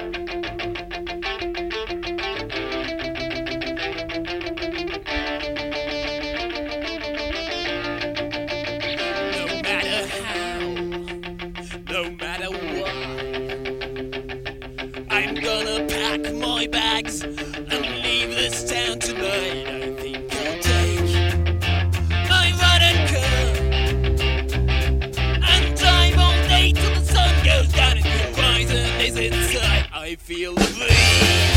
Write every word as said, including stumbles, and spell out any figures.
No matter what, I'm gonna pack my bags and leave this town tonight. I think I'll take my riding car and drive all day till the sun goes down and the horizon is in sight. I feel the breeze.